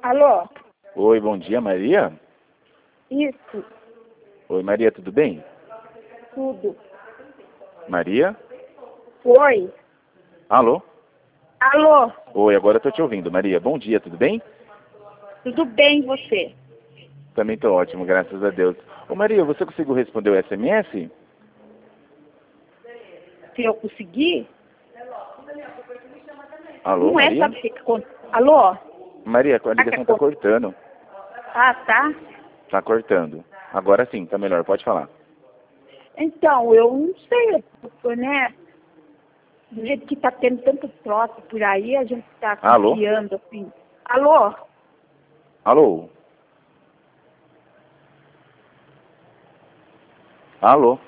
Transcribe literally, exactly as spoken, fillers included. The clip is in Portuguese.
Alô? Oi, bom dia, Maria. Isso, Oi, Maria, tudo bem? tudo. Maria? Oi. Alô? Alô? Oi, agora eu tô te ouvindo. Maria, bom dia, tudo bem? Tudo bem você? Também tô ótimo, graças a Deus. Ô, Maria, você conseguiu responder o S M S? Se eu conseguir? Alô, Não é Maria? saber que... con- Alô? Maria, a Ah, que ligação tá con- cortando. Ah, tá. Tá cortando. Agora sim, tá melhor, pode falar. Então, eu não sei, né? Do jeito que tá tendo tanto troço por aí, a gente tá Alô? confiando, assim. Alô? Alô? Alô?